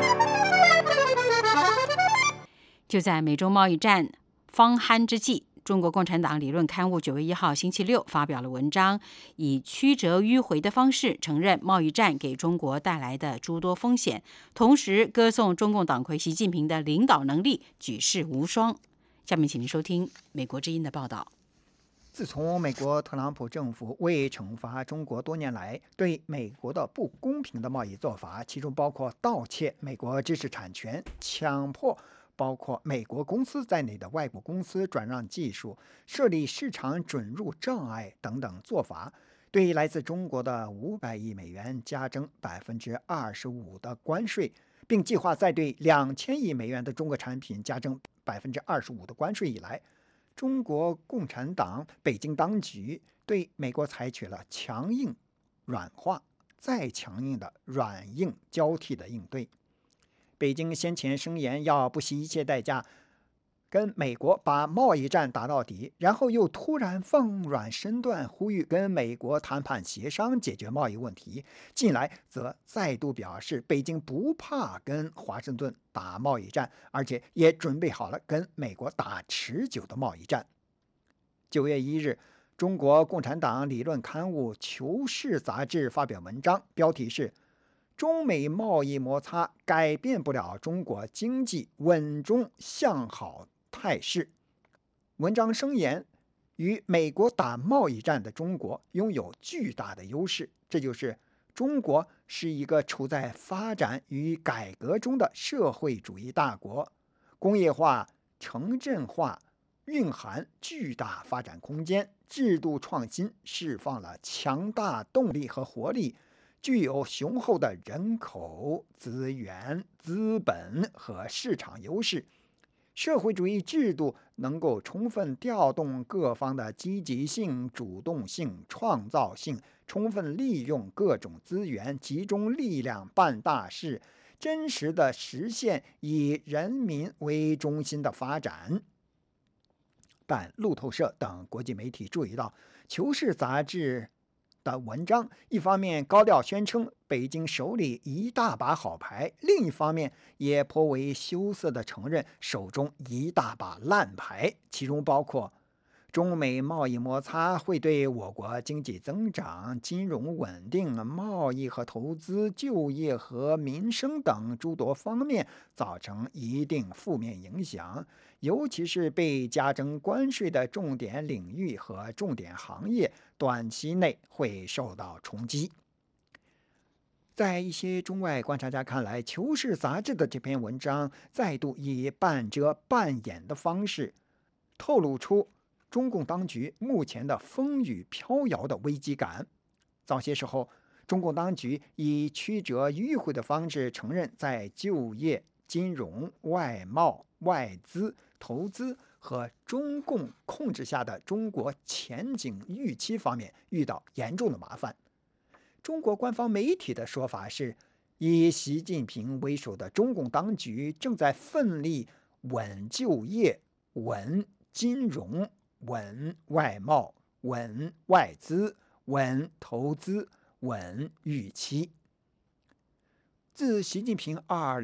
就在美中贸易战方酣之际，中国共产党理论刊物9月1号星期六发表了文章，以曲折迂回的方式承认贸易战给中国带来的诸多风险，同时歌颂中共党魁习近平的领导能力举世无双。下面请您收听美国之音的报道。 自从美国特朗普政府为惩罚中国多年来对美国的不公平的贸易做法，其中包括盗窃美国知识产权、强迫包括美国公司在内的外国公司转让技术、设立市场准入障碍等等做法，对来自中国的500亿美元加征25%的关税，并计划再对2000亿美元的中国产品加征25%的关税以来，中国共产党北京当局对美国采取了强硬、软化、再强硬的软硬交替的应对。北京先前声言要不惜一切代价跟美国把贸易战打到底，然后又突然放软身段，呼吁跟美国谈判协商解决贸易问题。近来则再度表示，北京不怕跟华盛顿打贸易战，而且也准备好了跟美国打持久的贸易战。9月1日，中国共产党理论刊物《求是》杂志发表文章，标题是中美贸易摩擦改变不了中国经济稳中向好态势。文章声言，与美国打贸易战的中国拥有巨大的优势，这就是中国是一个处在发展与改革中的社会主义大国，工业化、城镇化蕴含巨大发展空间，制度创新释放了强大动力和活力，具有雄厚的人口、资源、资本和市场优势。社会主义制度能够充分调动各方的积极性、主动性、创造性，充分利用各种资源，集中力量办大事，真实地实现以人民为中心的发展。 但路透社等国际媒体注意到，《求是》杂志的文章一方面高调宣称北京手里一大把好牌，另一方面也颇为羞涩地承认手中一大把烂牌，其中包括中美贸易摩擦会对我国经济增长、金融稳定、贸易和投资、就业和民生等诸多方面造成一定负面影响，尤其是被加征关税的重点领域和重点行业短期内会受到冲击。在一些中外观察家看来，《求是》杂志的这篇文章再度以半遮半掩的方式透露出中共当局目前的风雨飘摇的危机感。早些时候，中共当局以曲折迂回的方式承认在就业、金融、外贸、外资、投资和中共控制下的中国前景预期方面遇到严重的麻烦。中国官方媒体的说法是，以习近平为首的中共当局正在奋力稳就业、稳金融、稳外贸、稳外资、稳投资、稳预期。自习近平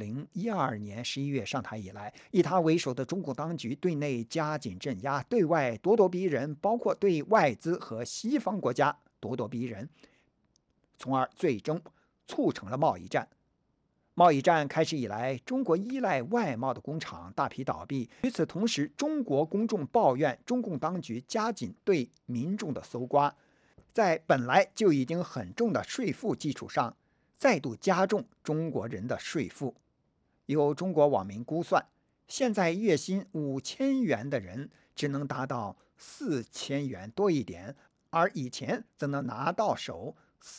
2012年11月上台以来，以他为首的中共当局对内加紧镇压，对外咄咄逼人，包括对外资和西方国家咄咄逼人，从而最终促成了贸易战。贸易战开始以来，中国依赖外贸的工厂大批倒闭。与此同时，中国公众抱怨中共当局加紧对民众的搜刮，在本来就已经很重的税负基础上，再度加重中国人的税负。有中国网民估算，现在月薪5000元的人只能达到4000元多一点，而以前则能拿到手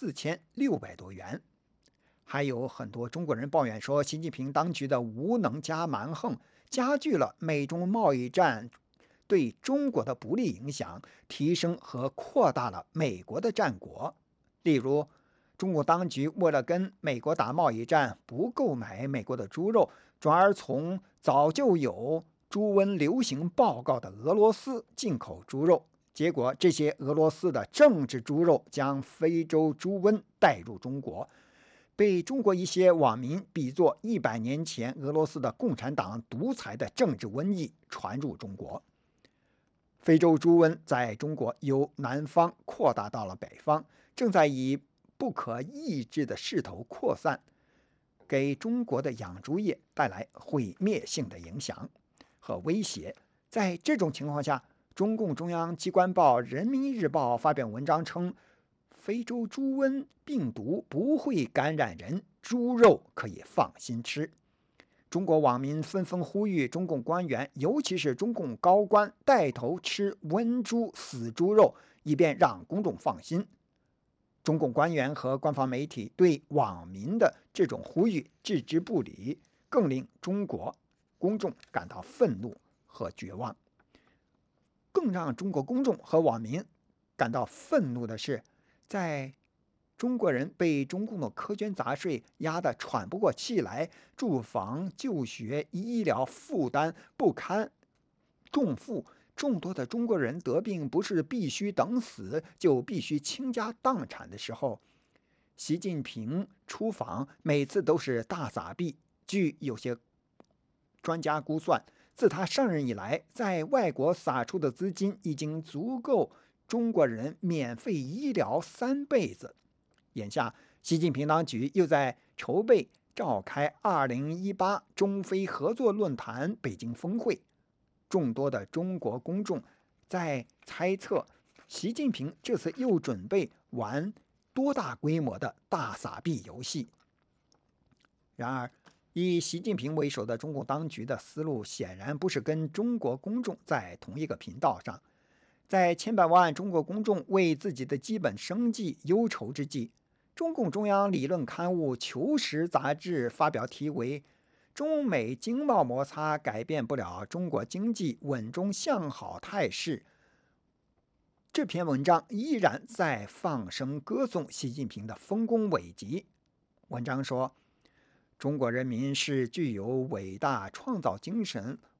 4600多元。还有很多中国人抱怨说，习近平当局的无能加蛮横加剧了美中贸易战对中国的不利影响，提升和扩大了美国的战果。例如，中国当局为了跟美国打贸易战，不购买美国的猪肉，转而从早就有猪瘟流行报告的俄罗斯进口猪肉，结果这些俄罗斯的政治猪肉将非洲猪瘟带入中国，被中国一些网民比作100年前俄罗斯的共产党独裁的政治瘟疫传入中国。非洲猪瘟在中国由南方扩大到了北方，正在以不可抑制的势头扩散，给中国的养猪业带来毁灭性的影响和威胁。在这种情况下，中共中央机关报《人民日报》发表文章称，非洲猪瘟病毒不会感染人，猪肉可以放心吃。中国网民纷纷呼吁中共官员，尤其是中共高官，带头吃瘟猪、死猪肉，以便让公众放心。中共官员和官方媒体对网民的这种呼吁置之不理，更令中国公众感到愤怒和绝望。更让中国公众和网民感到愤怒的是，在中国人被中共的苛捐杂税压得喘不过气来，住房、就学、医疗负担不堪重负，众多的中国人得病不是必须等死，就必须倾家荡产的时候，习近平出访每次都是大撒币。据有些专家估算，自他上任以来，在外国撒出的资金已经足够中国人免费医疗3辈子。眼下，习近平当局又在筹备召开2018中非合作论坛北京峰会。众多的中国公众在猜测，习近平这次又准备玩多大规模的大撒币游戏。然而，以习近平为首的中共当局的思路显然不是跟中国公众在同一个频道上。在千百万中国公众为自己的基本生计忧愁之际，中共中央理论刊物《求是》杂志发表题为中美经贸摩擦改变不了中国经济稳中向好态势。这篇文章依然在放声歌颂习近平的丰功伟绩。文章说，中国人民是具有伟大创造精神、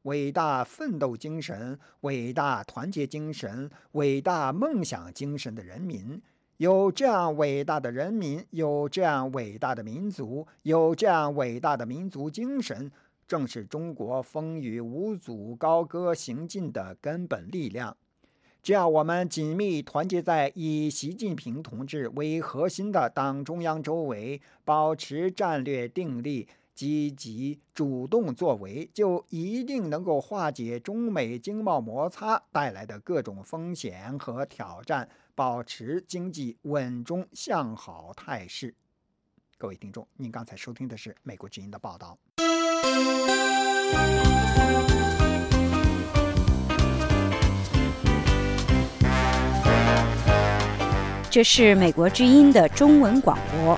伟大奋斗精神、伟大团结精神、伟大梦想精神的人民。有这样伟大的人民，有这样伟大的民族，有这样伟大的民族精神，正是中国风雨无阻、高歌行进的根本力量。只要我们紧密团结在以习近平同志为核心的党中央周围，保持战略定力，积极主动作为，就一定能够化解中美经贸摩擦带来的各种风险和挑战，保持经济稳中向好态势。各位听众，您刚才收听的是美国之音的报道。 这是美国之音的中文广播。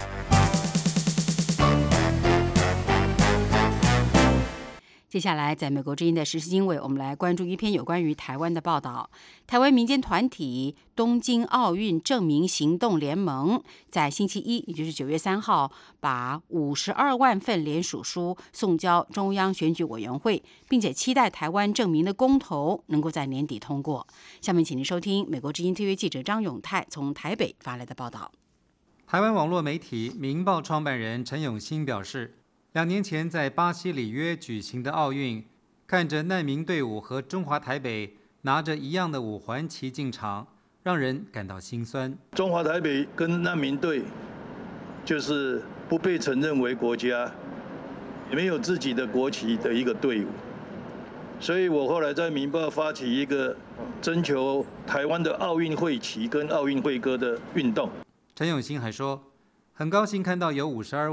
接下来，在美国之音的时事经纬，我们来关注一篇有关于台湾的报道。台湾民间团体东京奥运正名行动联盟在星期一，也就是9月3号，把52万份联署书送交中央选举委员会，并且期待台湾正名的公投能够在年底通过。下面，请您收听美国之音特约记者张永泰从台北发来的报道。 台湾网络媒体《民报》创办人陈永新表示，2年前在巴西里约举行的奥运，看着难民队伍和中华台北拿着一样的5环旗进场，让人感到心酸。 中华台北跟难民队就是不被承认为国家，没有自己的国旗的一个队伍，所以我后来在《民报》发起一个征求台湾的奥运会旗跟奥运会歌的运动。 陈永新还说，很高兴看到有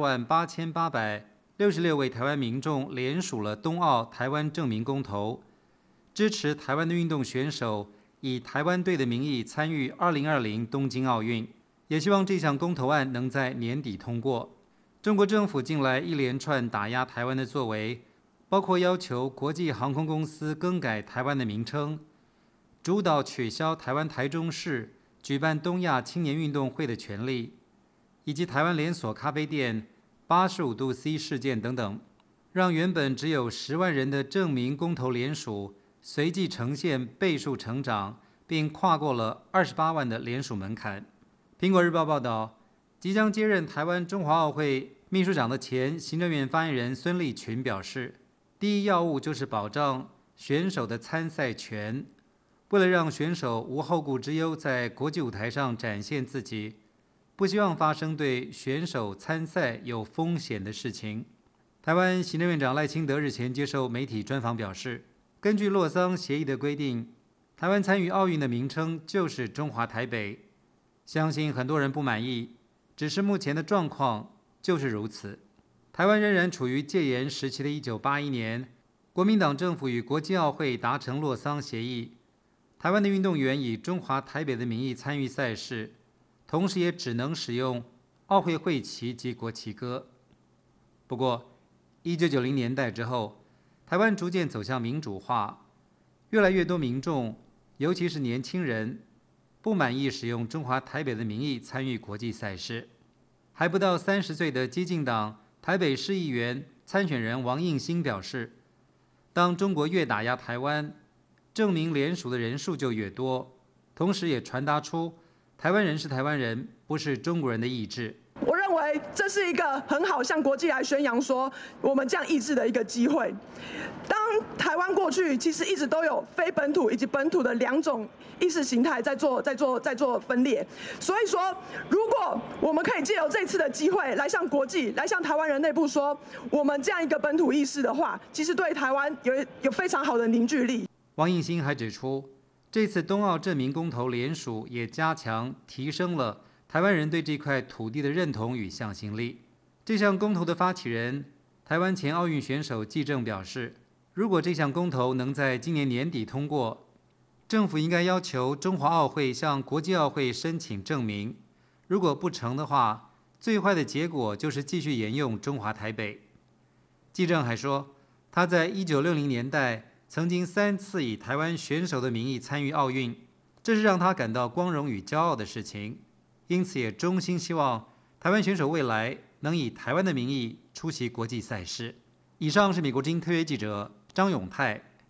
528866位台湾民众联署了冬奥台湾正名公投，支持台湾的运动选手以台湾队的名义参与2020东京奥运，也希望这项公投案能在年底通过。中国政府近来一连串打压台湾的作为，包括要求国际航空公司更改台湾的名称，主导取消台湾台中市举办东亚青年运动会的权利，以及台湾连锁咖啡店85度 C 事件等等，让原本只有10万人的正名公投联署随即呈现倍数成长，并跨过了28万的联署门槛。苹果日报报道，即将接任台湾中华奥会秘书长的前行政院发言人孙立群表示，第一要务就是保障选手的参赛权，为了让选手无后顾之忧在国际舞台上展现自己，不希望发生对选手参赛有风险的事情。台湾行政院长赖清德日前接受媒体专访表示，根据洛桑协议的规定，台湾参与奥运的名称就是中华台北。相信很多人不满意，只是目前的状况就是如此。台湾仍然处于戒严时期的1981年，国民党政府与国际奥会达成洛桑协议，台湾的运动员以中华台北的名义参与赛事，同时也只能使用奥会会旗及国旗歌。不过1990年代之后，台湾逐渐走向民主化，越来越多民众，尤其是年轻人，不满意使用中华台北的名义参与国际赛事。还不到30岁的基进党台北市议员参选人王应兴表示，当中国越打压台湾，证明联署的人数就越多，同时也传达出台湾人是台湾人，不是中国人的意志。 我认为这是一个很好向国际来宣扬说我们这样意志的一个机会。当台湾过去其实一直都有非本土以及本土的2种意识形态在做分裂，所以说如果我们可以借由这次的机会来向国际、来向台湾人内部说我们这样一个本土意识的话，其实对台湾有非常好的凝聚力。 王应兴还指出，这次冬奥正名公投联署也加强提升了台湾人对这块土地的认同与向心力。这项公投的发起人台湾前奥运选手纪政表示，如果这项公投能在今年年底通过，政府应该要求中华奥会向国际奥会申请证明，如果不成的话，最坏的结果就是继续沿用中华台北。纪政还说，他在1960年代曾经3次以台湾选手的名义参与奥运，这是让他感到光荣与骄傲的事情，因此也衷心希望台湾选手未来能以台湾的名义出席国际赛事。以上是美国之音特约记者张永泰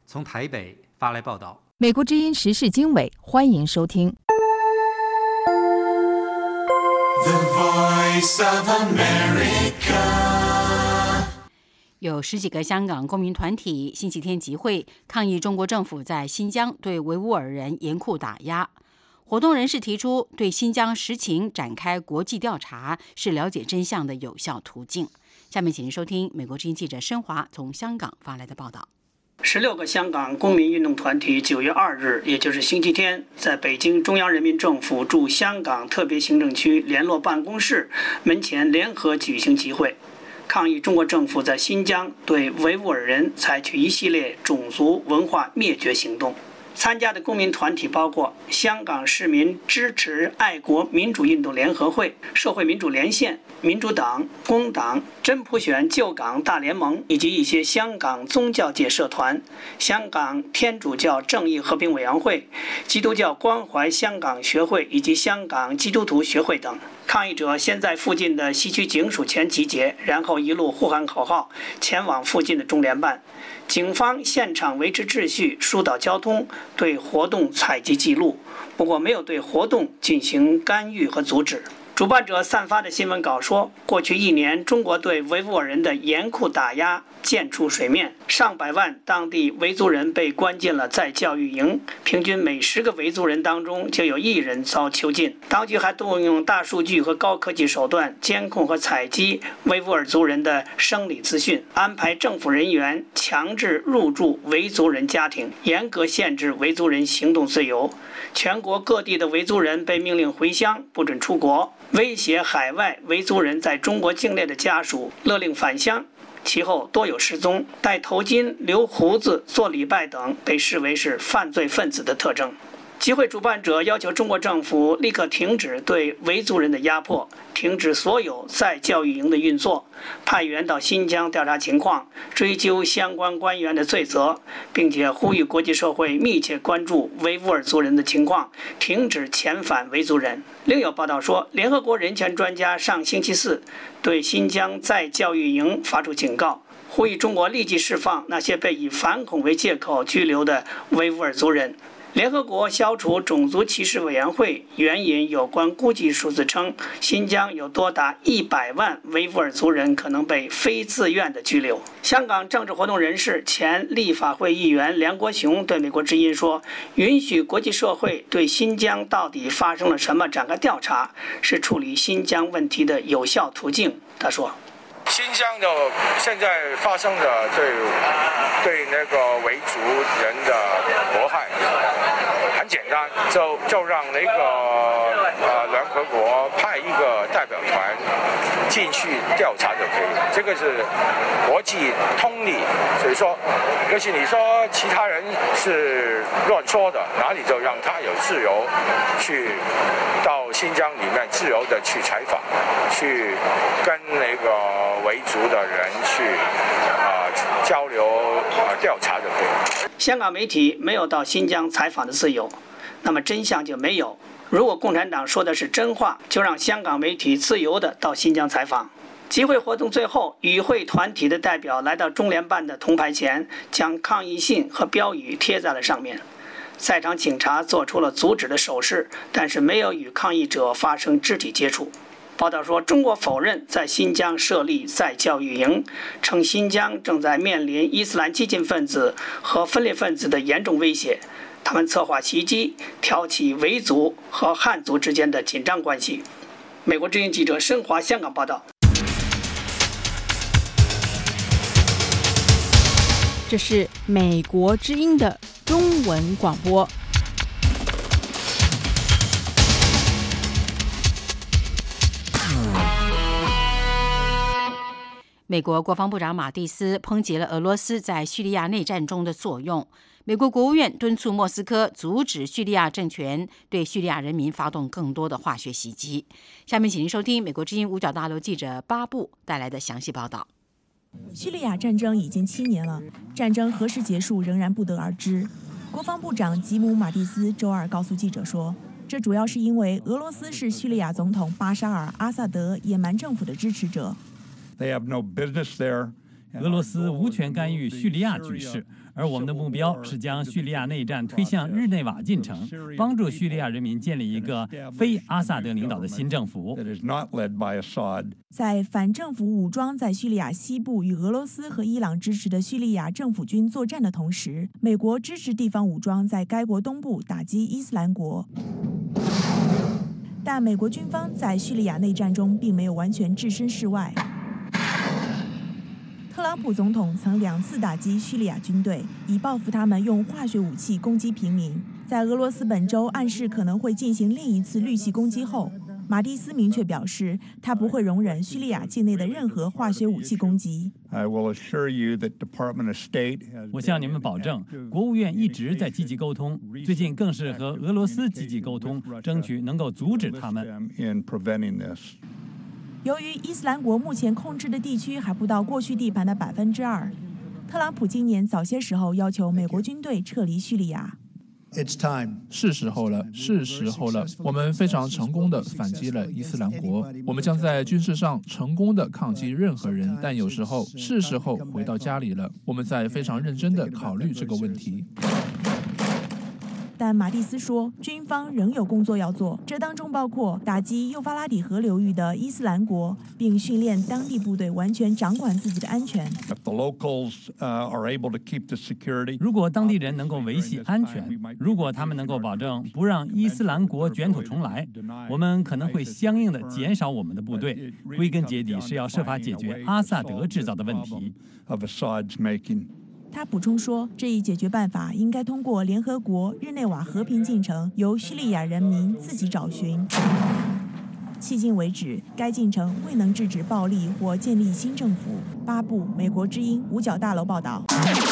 从台北发来报道。 美国之音时事经纬，欢迎收听。 The Voice of America。 有10几个香港公民团体星期天集会抗议中国政府在新疆对维吾尔人严酷打压。活动人士提出，对新疆实情展开国际调查是了解真相的有效途径。下面请您收听美国之音记者申华从香港发来的报道。 16个香港公民运动团体9月2日，也就是星期天，在北京中央人民政府驻香港特别行政区联络办公室门前联合举行集会，抗议中国政府在新疆对维吾尔人采取一系列种族文化灭绝行动。参加的公民团体包括香港市民支持爱国民主运动联合会、社会民主连线、民主党、工党、真普选救港大联盟，以及一些香港宗教界社团、香港天主教正义和平委员会、基督教关怀香港学会以及香港基督徒学会等。抗议者先在附近的西区警署前集结，然后一路呼喊口号，前往附近的中联办。警方现场维持秩序，疏导交通，对活动采集记录，不过没有对活动进行干预和阻止。主办者散发的新闻稿说，过去1年，中国对维吾尔人的严酷打压见出水面，上百万当地维族人被关进了再教育营，平均每10个维族人当中就有1人遭囚禁。当局还动用大数据和高科技手段监控和采集维吾尔族人的生理资讯，安排政府人员强制入住维族人家庭，严格限制维族人行动自由。全国各地的维族人被命令回乡，不准出国，威胁海外维族人在中国境内的家属，勒令返乡。其后多有失踪，戴头巾、留胡子、做礼拜等被视为是犯罪分子的特征。集会主办者要求中国政府立刻停止对维族人的压迫，停止所有再教育营的运作，派员到新疆调查情况，追究相关官员的罪责，并且呼吁国际社会密切关注维吾尔族人的情况，停止遣返维族人。另有报道说，联合国人权专家上星期4对新疆再教育营发出警告，呼吁中国立即释放那些被以反恐为借口拘留的维吾尔族人。联合国消除种族歧视委员会援引有关估计数字称，新疆有多达100万维吾尔族人可能被非自愿的拘留。香港政治活动人士、前立法会议员梁国雄对美国之音说，允许国际社会对新疆到底发生了什么展开调查，是处理新疆问题的有效途径。他说， 新疆的现在发生的对那个维族人的迫害很简单，就让那个联合国派一个代表团进去调查就可以了，这个是国际通例。所以说，要是你说其他人是乱说的，哪里就让他有自由去到新疆里面自由的去采访，去跟那个维族的人去交流调查就可以了。 香港媒体没有到新疆采访的自由，那么真相就没有。如果共产党说的是真话，就让香港媒体自由地到新疆采访。集会活动最后，与会团体的代表来到中联办的铜牌前，将抗议信和标语贴在了上面。在场警察做出了阻止的手势，但是没有与抗议者发生肢体接触。报道说，中国否认在新疆设立再教育营，称新疆正在面临伊斯兰激进分子和分裂分子的严重威胁，他们策划袭击，挑起维族和汉族之间的紧张关系。美国之音记者申华香港报道。 这是美国之音的中文广播。 美国国防部长马蒂斯抨击了俄罗斯在叙利亚内战中的作用。美国国务院敦促莫斯科阻止叙利亚政权对叙利亚人民发动更多的化学袭击。下面请您收听美国之音五角大楼记者巴布带来的详细报道。 叙利亚战争已经7年了，战争何时结束仍然不得而知。国防部长吉姆·马蒂斯周二告诉记者说，这主要是因为俄罗斯是叙利亚总统巴沙尔·阿萨德野蛮政府的支持者。 They have no business there. 俄罗斯无权干预叙利亚局势，而我们的目标是将叙利亚内战推向日内瓦进程，帮助叙利亚人民建立一个非阿萨德领导的新政府。 在反政府武装在叙利亚西部与俄罗斯和伊朗支持的叙利亚政府军作战的同时，美国支持地方武装在该国东部打击伊斯兰国。但美国军方在叙利亚内战中并没有完全置身事外。特朗普总统曾2次打击叙利亚军队，以报复他们用化学武器攻击平民。在俄罗斯本周暗示可能会进行另一次绿旗攻击后，马蒂斯明确表示，他不会容忍叙利亚境内的任何化学武器攻击。 我向你们保证，国务院一直在积极沟通，最近更是和俄罗斯积极沟通，争取能够阻止他们。 由于伊斯兰国目前控制的地区还不到过去地盘的2%，特朗普今年早些时候要求美国军队撤离叙利亚。 是时候了，是时候了！我们非常成功地反击了伊斯兰国，我们将在军事上成功地抗击任何人。但有时候是时候回到家里了，我们在非常认真地考虑这个问题。 但马蒂斯说，军方仍有工作要做，这当中包括打击幼发拉底河流域的伊斯兰国，并训练当地部队完全掌管自己的安全。 如果当地人能够维系安全，如果他们能够保证不让伊斯兰国卷土重来，我们可能会相应的减少我们的部队。归根结底是要设法解决阿萨德制造的问题。 他补充说，这一解决办法应该通过联合国日内瓦和平进程，由叙利亚人民自己找寻。迄今为止，该进程未能制止暴力或建立新政府。巴布，美国之音五角大楼报道。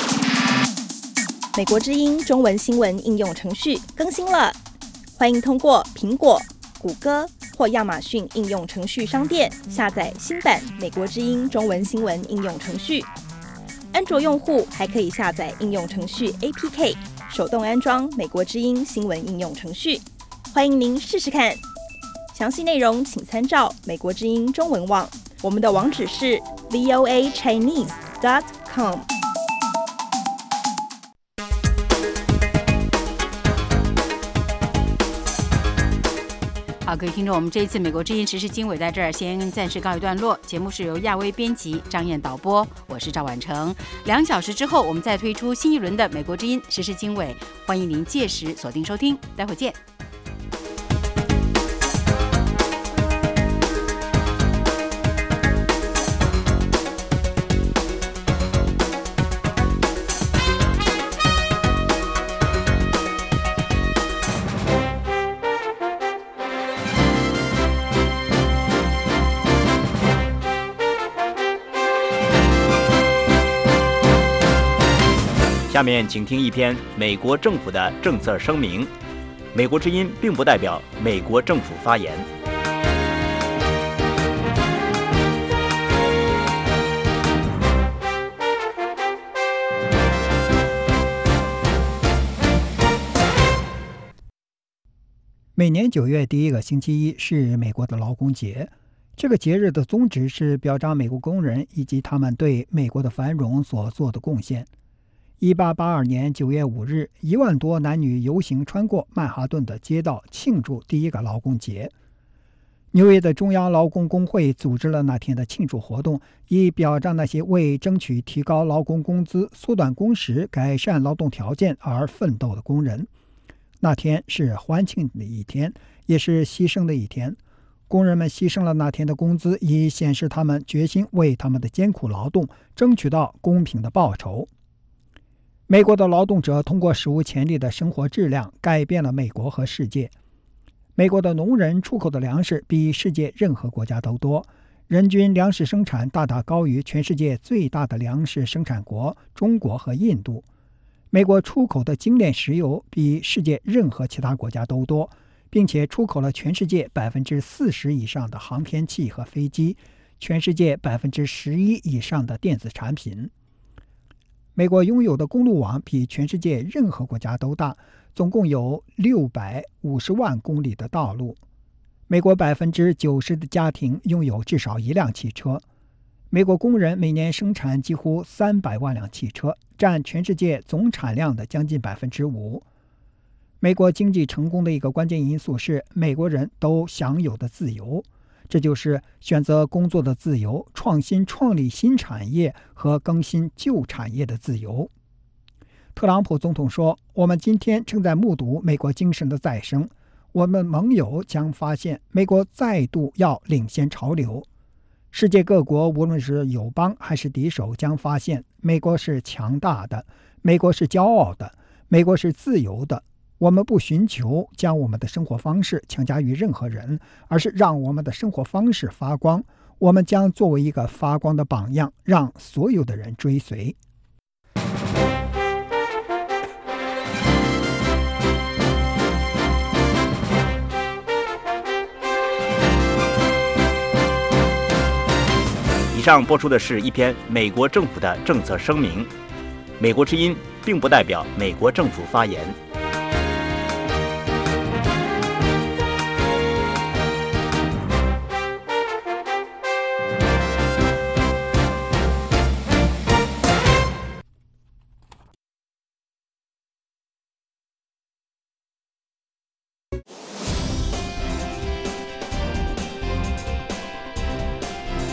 美国之音中文新闻应用程序更新了，欢迎通过苹果、谷歌或亚马逊应用程序商店下载新版美国之音中文新闻应用程序。安卓用户还可以下载应用程序 APK， 手动安装美国之音新闻应用程序。欢迎您试试看。详细内容请参照美国之音中文网，我们的网址是 voachinese.com。 好，各位听众，我们这一次美国之音时事经纬在这儿先暂时告一段落。节目是由亚威编辑，张燕导播，我是赵婉成。2小时之后，我们再推出新一轮的美国之音时事经纬，欢迎您届时锁定收听。待会见。 下面请听一篇美国政府的政策声明。美国之音并不代表美国政府发言。 每年9月第一个星期一是美国的劳工节，这个节日的宗旨是表彰美国工人以及他们对美国的繁荣所做的贡献。1882年9月5日，1万多男女游行穿过曼哈顿的街道，庆祝第一个劳工节。纽约的中央劳工工会组织了那天的庆祝活动，以表彰那些为争取提高劳工工资、缩短工时、改善劳动条件而奋斗的工人。那天是欢庆的一天，也是牺牲的一天。工人们牺牲了那天的工资，以显示他们决心为他们的艰苦劳动争取到公平的报酬。美国的劳动者通过史无前例的生活质量改变了美国和世界。美国的农人出口的粮食比世界任何国家都多，人均粮食生产大大高于全世界最大的粮食生产国中国和印度。美国出口的精炼石油比世界任何其他国家都多，并且出口了全世界40%以上的航天器和飞机，全世界11%以上的电子产品。美国拥有的公路网比全世界任何国家都大，总共有650万公里的道路。美国90%的家庭拥有至少一辆汽车。 美国工人每年生产几乎300万辆汽车，占全世界总产量的将近5%。美国经济成功的一个关键因素是美国人都享有的自由，这就是选择工作的自由、创新创立新产业和更新旧产业的自由。特朗普总统说，我们今天正在目睹美国精神的再生，我们盟友将发现美国再度要领先潮流。世界各国无论是友邦还是敌手将发现美国是强大的，美国是骄傲的，美国是自由的。我们不寻求将我们的生活方式强加于任何人，而是让我们的生活方式发光。我们将作为一个发光的榜样，让所有的人追随。 以上播出的是一篇美国政府的政策声明。美国之音并不代表美国政府发言。